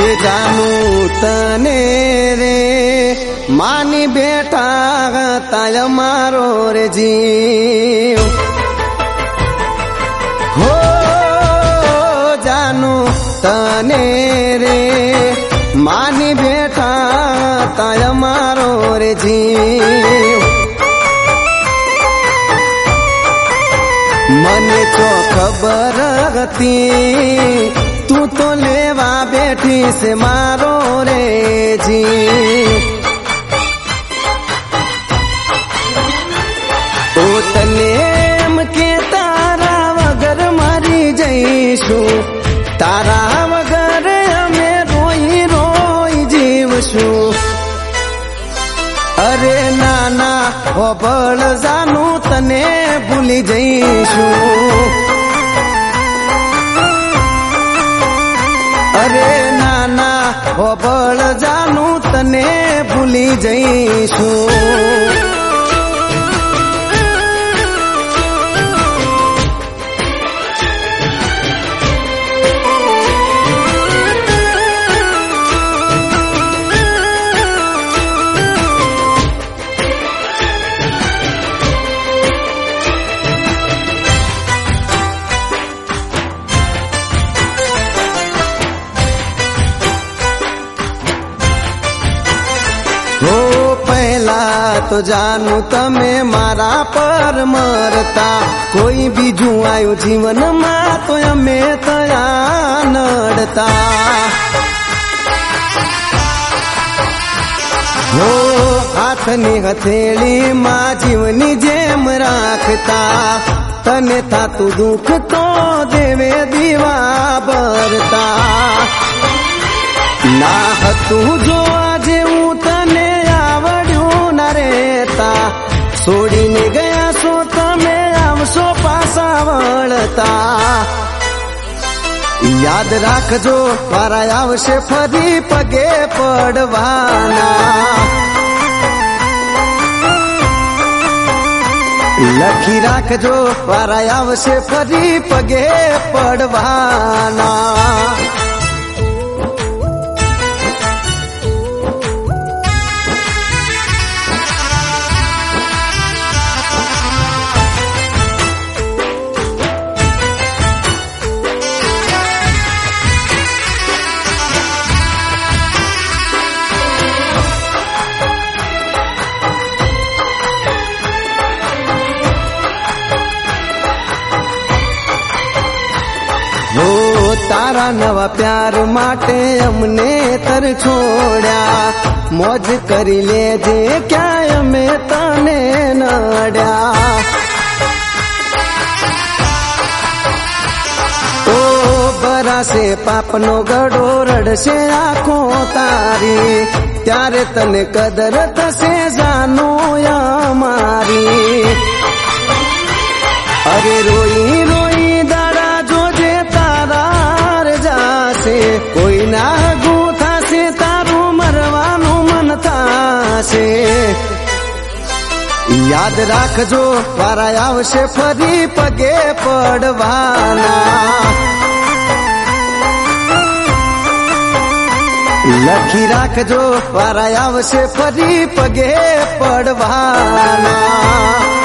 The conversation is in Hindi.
जानू तने रे मानी बेटा ताय मारो रे जीव हो जानू तने रे मानी बेटा ताय मारो रे जीव मने तो खबर गती तू तो लेवा बैठी से मारो रे जीव ओ तनेम के तारा वगर मारी जईशु तारा वगर हमे रोई रोई जीवशु अरे नाना हो बड़ जानू तने भूली जईशु अरे नाना हो बड़ जानू तने भूली जईशु तो जानू तमे मारा पर मरता कोई बीजू आयो जीवन में तो अमे तया नड़ता हो हाथनी हथेली माँ जीवनी जेम राखता तने था तू दुख तो देवे दीवा बरता ना तू जो आज तने सोड़ी ने गया सो तमे आवशो पासा वळता याद राखजो वारा आवशे फरी पगे पड़वाना लखी राखजो वारा आवशे फरी पगे पड़वाना तारा नवा प्यार माटे हमने तर छोड़ा मौज करी ले जे क्या हमें तने नड्या ओ बरा से पापनो गड़ो रड़से आँखों तारी त्यारे तने कदर तसे जानो या मारी अरे रोई रोई दाड़ा जो जे तारा जासे कोई ना गूथा से तारू मरवानु मन था से याद राखजो वारा आवशे फरी पगे पड़वाना लखी राखजो वारा आवशे फरी पगे पड़वाना।